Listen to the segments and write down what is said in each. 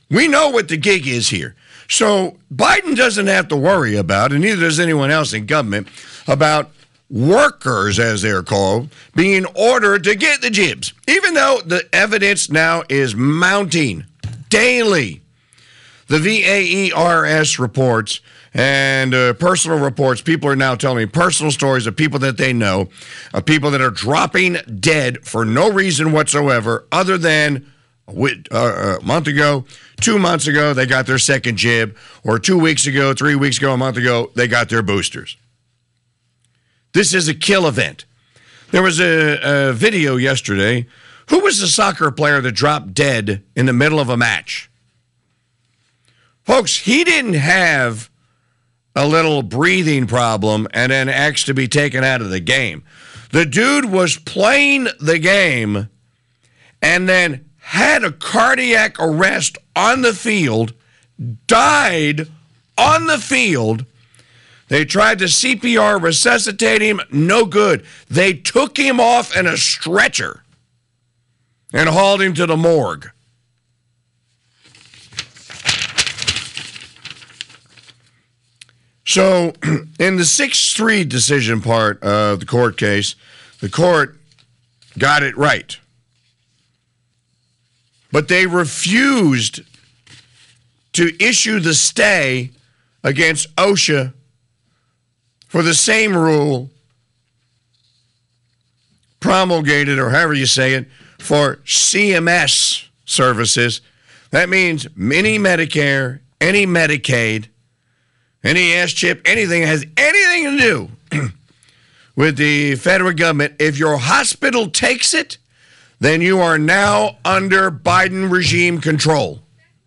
We know what the gig is here. So Biden doesn't have to worry about, and neither does anyone else in government, about workers, as they're called, being ordered to get the jibs, even though the evidence now is mounting daily. The VAERS reports and personal reports, people are now telling me personal stories of people that they know, of people that are dropping dead for no reason whatsoever other than a month ago, 2 months ago, they got their second jib, or 2 weeks ago, 3 weeks ago, a month ago, they got their boosters. This is a kill event. There was a video yesterday. Who was the soccer player that dropped dead in the middle of a match? Folks, he didn't have a little breathing problem and then asked to be taken out of the game. The dude was playing the game and then had a cardiac arrest on the field, died on the field. They tried to CPR, resuscitate him, no good. They took him off in a stretcher and hauled him to the morgue. So, in the 6-3 decision part of the court case, the court got it right. But they refused to issue the stay against OSHA for the same rule promulgated, or however you say it, for CMS services. That means any Medicare, any Medicaid, any S-chip, anything that has anything to do with the federal government. If your hospital takes it, then you are now under Biden regime control.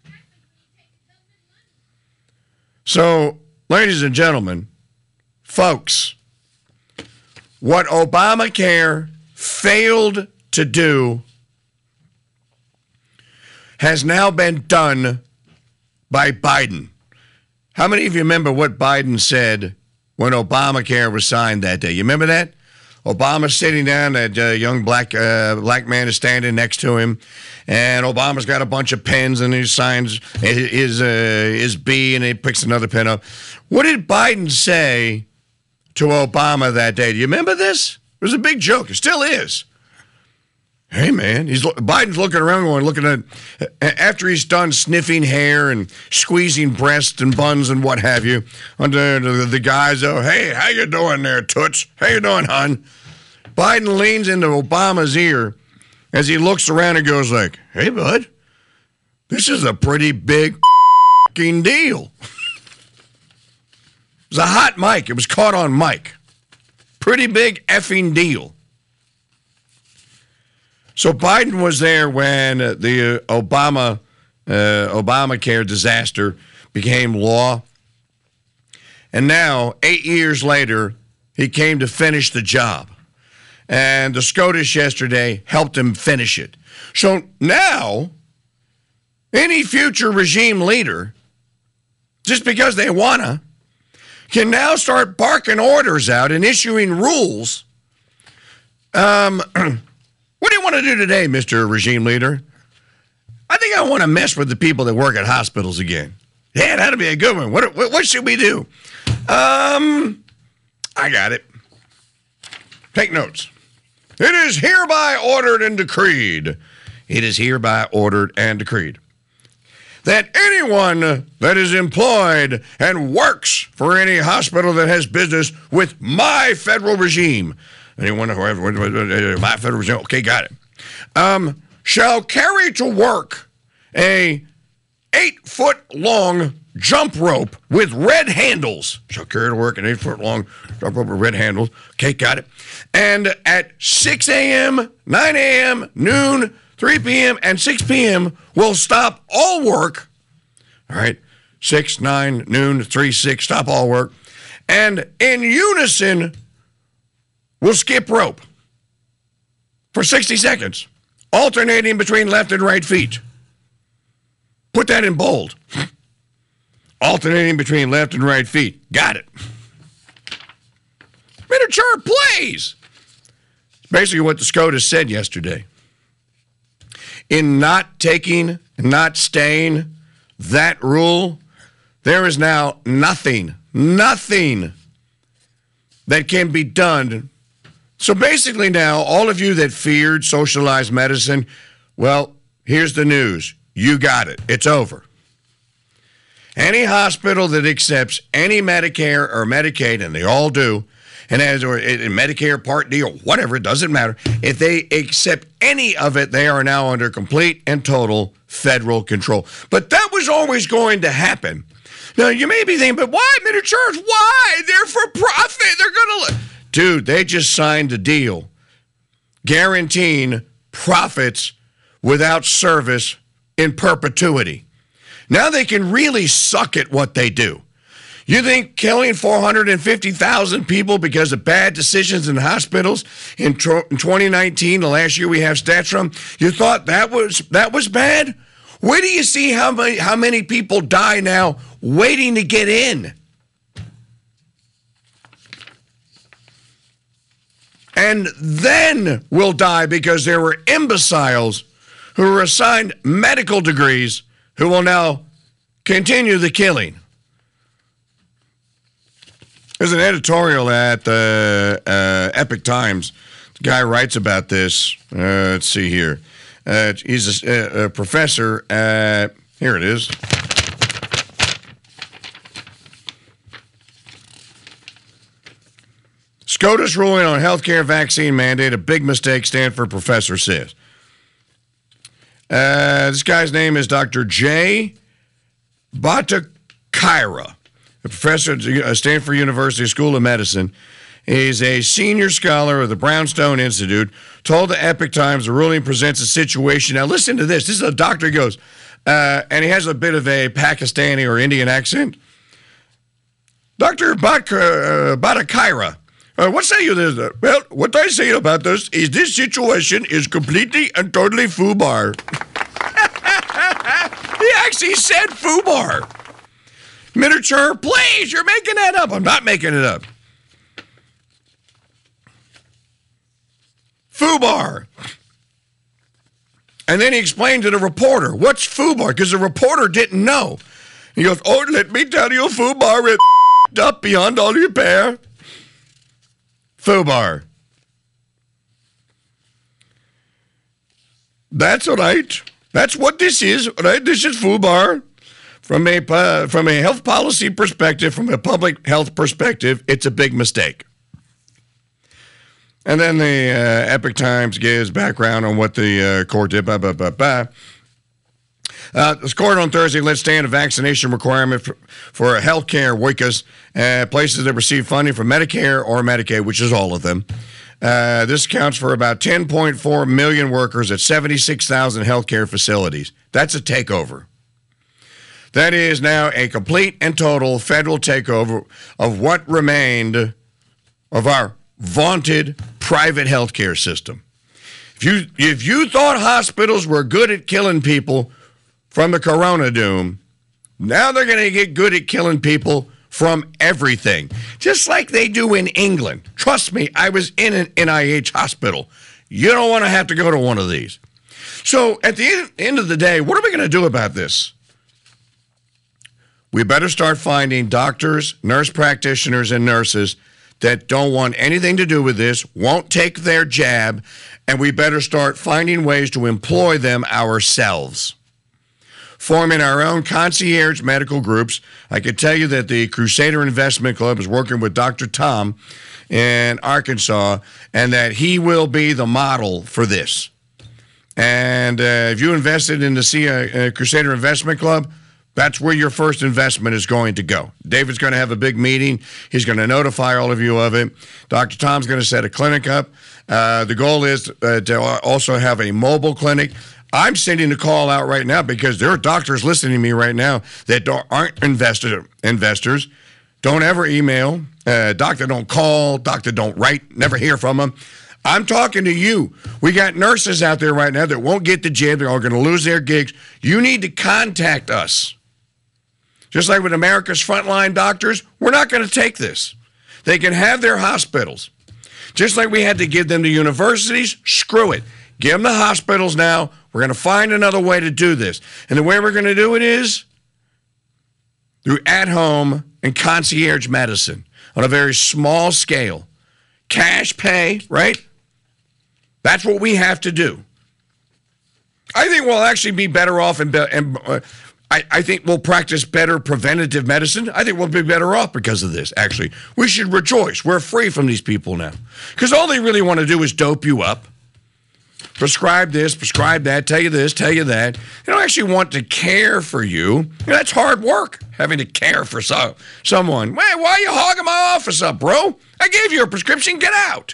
So, ladies and gentlemen, folks, what Obamacare failed to do has now been done by Biden. How many of you remember what Biden said when Obamacare was signed that day? You remember that? Obama's sitting down, that young black man is standing next to him, and Obama's got a bunch of pens, and he signs his B, and he picks another pen up. What did Biden say to Obama that day? Do you remember this? It was a big joke. It still is. Hey, man, Biden's looking around looking at, after he's done sniffing hair and squeezing breasts and buns and what have you, under the guys, hey, how you doing there, Toots? How you doing, hon? Biden leans into Obama's ear as he looks around and goes like, hey, bud, this is a pretty big deal. It was a hot mic. It was caught on mic. Pretty big effing deal. So Biden was there when the Obamacare disaster became law. And now, 8 years later, he came to finish the job. And the SCOTUS yesterday helped him finish it. So now, any future regime leader, just because they wanna, can now start barking orders out and issuing rules. What do you want to do today, Mr. Regime Leader? I think I want to mess with the people that work at hospitals again. Yeah, that'll be a good one. What should we do? I got it. Take notes. It is hereby ordered and decreed. It is hereby ordered and decreed that anyone that is employed and works for any hospital that has business with my federal regime, anyone, whoever, my federal regime, okay, got it, shall carry to work a 8-foot-long jump rope with red handles. Shall carry to work an 8-foot-long jump rope with red handles. Okay, got it. And at 6 a.m., 9 a.m., noon, 3 p.m., and 6 p.m. will stop all work. All right, 6, 9, noon, 3, 6, stop all work. And in unison, we'll skip rope for 60 seconds, alternating between left and right feet. Put that in bold. Alternating between left and right feet. Got it. Miniature plays. It's basically what the SCOTUS said yesterday. In not taking, not staying that rule, there is now nothing that can be done. So basically now, all of you that feared socialized medicine, well, here's the news. You got it. It's over. Any hospital that accepts any Medicare or Medicaid, and they all do, and as or in Medicare Part D or whatever, it doesn't matter. If they accept any of it, they are now under complete and total federal control. But that was always going to happen. Now, you may be thinking, but why, Miniatures? Why? They're for profit. They're going to... Dude, they just signed a deal guaranteeing profits without service in perpetuity. Now they can really suck at what they do. You think killing 450,000 people because of bad decisions in hospitals in 2019, the last year we have stats from, you thought that was bad? Where do you see how many people die now waiting to get in? And then will die because there were imbeciles who were assigned medical degrees who will now continue the killing. There's an editorial at the Epic Times. The guy writes about this. Let's see here. He's a professor at, here it is. SCOTUS ruling on healthcare vaccine mandate, a big mistake, Stanford professor says. This guy's name is Dr. Jay Bhattacharya, a professor at Stanford University School of Medicine. He's a senior scholar of the Brownstone Institute, told the Epic Times the ruling presents a situation. Now listen to this. This is a doctor who goes, and he has a bit of a Pakistani or Indian accent. Dr. Bhattacharya, what say you this? Well, what I say about this is this situation is completely and totally FUBAR. He actually said FUBAR. Miniature, please, you're making that up. I'm not making it up. FUBAR. And then he explained to the reporter, what's FUBAR? Because the reporter didn't know. He goes, oh, let me tell you, FUBAR is up beyond all repair. FUBAR. That's right. That's what this is, right? This is FUBAR. From a health policy perspective, from a public health perspective, it's a big mistake. And then the Epic Times gives background on what the court did. This court on Thursday let stand a vaccination requirement for healthcare workers, places that receive funding from Medicare or Medicaid, which is all of them. This accounts for about 10.4 million workers at 76,000 healthcare facilities. That's a takeover. That is now a complete and total federal takeover of what remained of our vaunted private healthcare system. If you thought hospitals were good at killing people from the corona doom, now they're going to get good at killing people from everything, just like they do in England. Trust me, I was in an NIH hospital. You don't want to have to go to one of these. So at the end of the day, what are we going to do about this? We better start finding doctors, nurse practitioners, and nurses that don't want anything to do with this, won't take their jab, and we better start finding ways to employ them ourselves. Forming our own concierge medical groups. I can tell you that the Crusader Investment Club is working with Dr. Tom in Arkansas, and that he will be the model for this. And if you invested in the Crusader Investment Club, that's where your first investment is going to go. David's going to have a big meeting. He's going to notify all of you of it. Dr. Tom's going to set a clinic up. The goal is to also have a mobile clinic. I'm sending a call out right now because there are doctors listening to me right now that aren't investors. Don't ever email. Doctor don't call. Doctor don't write. Never hear from them. I'm talking to you. We got nurses out there right now that won't get the jab. They're all going to lose their gigs. You need to contact us. Just like with America's frontline doctors, we're not going to take this. They can have their hospitals. Just like we had to give them to universities, screw it. Give them the hospitals now. We're going to find another way to do this. And the way we're going to do it is through at-home and concierge medicine on a very small scale. Cash pay, right? That's what we have to do. I think we'll actually be better off, and I think we'll practice better preventative medicine. I think we'll be better off because of this, actually. We should rejoice. We're free from these people now. Because all they really want to do is dope you up. Prescribe this, prescribe that, tell you this, tell you that. They don't actually want to care for you. That's hard work, having to care for someone. Why are you hogging my office up, bro? I gave you a prescription. Get out.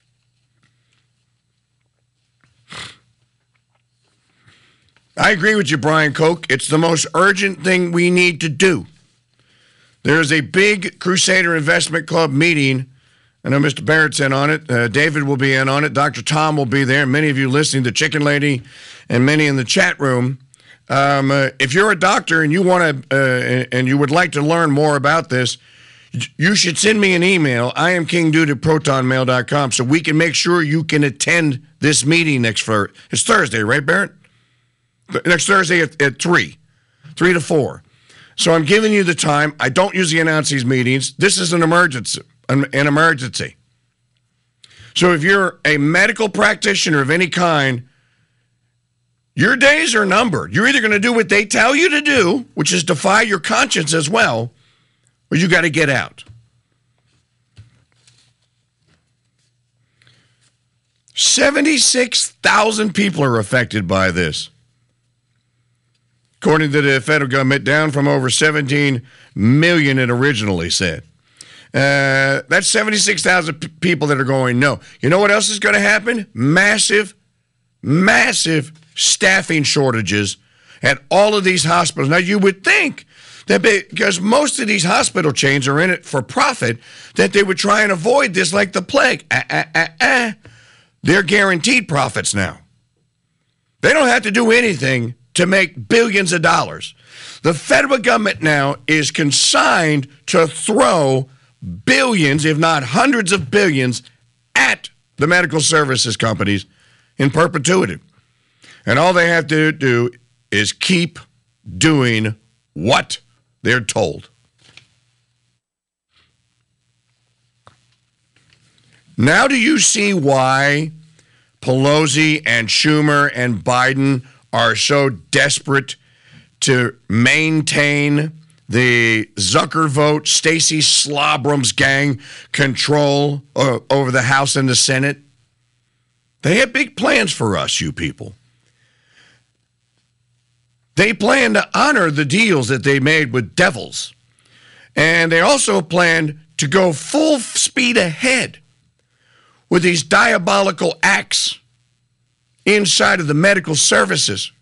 I agree with you, Brian Koch. It's the most urgent thing we need to do. There is a big Crusader Investment Club meeting. I know Mr. Barrett's in on it. David will be in on it. Dr. Tom will be there. Many of you listening, the Chicken Lady, and many in the chat room. If you're a doctor and you want to, and you would like to learn more about this, you should send me an email. I am kingdude@protonmail.com so we can make sure you can attend this meeting it's Thursday, right, Barrett? Next Thursday at 3 to 4. So I'm giving you the time. I don't usually announce these meetings. This is an emergency. So if you're a medical practitioner of any kind, your days are numbered. You're either going to do what they tell you to do, which is defy your conscience as well, or you got to get out. 76,000 people are affected by this, according to the federal government, down from over 17 million it originally said. That's 76,000 people that are going no. You know what else is going to happen? Massive staffing shortages at all of these hospitals. Now, you would think that because most of these hospital chains are in it for profit, that they would try and avoid this like the plague. They're guaranteed profits now. They don't have to do anything to make billions of dollars. The federal government now is consigned to throw billions, if not hundreds of billions, at the medical services companies in perpetuity. And all they have to do is keep doing what they're told. Now do you see why Pelosi and Schumer and Biden are so desperate to maintain the Zucker vote, Stacey Slobram's gang control over the House and the Senate? They have big plans for us, you people. They plan to honor the deals that they made with devils. And they also plan to go full speed ahead with these diabolical acts inside of the medical services.